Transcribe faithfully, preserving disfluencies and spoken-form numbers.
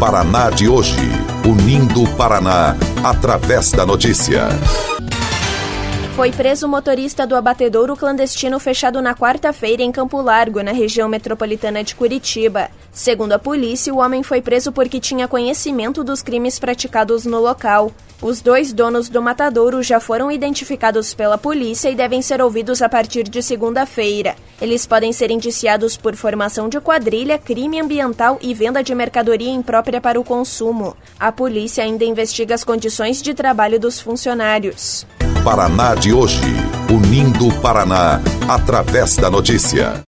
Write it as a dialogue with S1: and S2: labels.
S1: Paraná de hoje, unindo o Paraná através da notícia.
S2: Foi preso o motorista do abatedouro clandestino fechado na quarta-feira em Campo Largo, na região metropolitana de Curitiba. Segundo a polícia, o homem foi preso porque tinha conhecimento dos crimes praticados no local. Os dois donos do matadouro já foram identificados pela polícia e devem ser ouvidos a partir de segunda-feira. Eles podem ser indiciados por formação de quadrilha, crime ambiental e venda de mercadoria imprópria para o consumo. A polícia ainda investiga as condições de trabalho dos funcionários.
S1: Paraná de hoje, unindo o Paraná através da notícia.